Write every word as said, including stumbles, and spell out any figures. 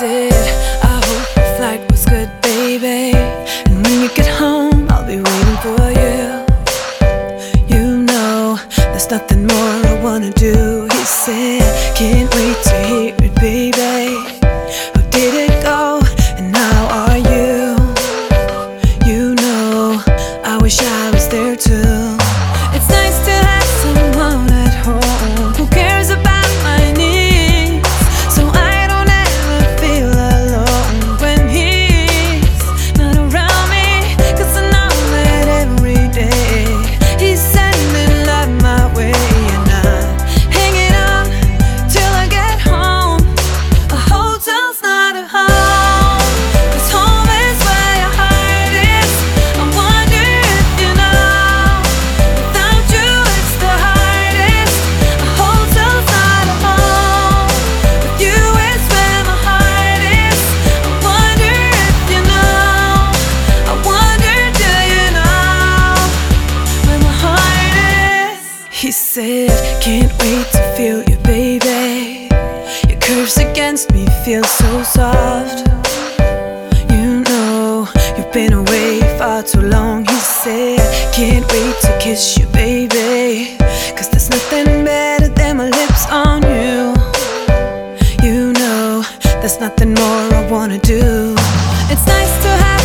said, I hope your flight was good, baby, and when you get home, I'll be waiting for you. You know, there's nothing more I wanna do. He said, can't wait to hear it, baby. How did it go, and how are you? You know, I wish I was there too. It's nice to have someone at home who cares about my needs, so I don't ever feel alone when he's not around me. Cause I know that every day he's sending love my way, and I'm hanging on till I get home. A hotel's not a home, cause home is where your heart is. I wonder if you know, without you it's the hardest. A hotel's not a home, with you it's where my heart is. I wonder if you know, I wonder, do you know where my heart is? He said, can't wait to feel you, baby. Your curves against me feel so soft. You know, you've been away far too long. He said, can't wait to kiss you, baby, cause there's nothing better than my lips on you. You know, there's nothing more I wanna do. It's nice to have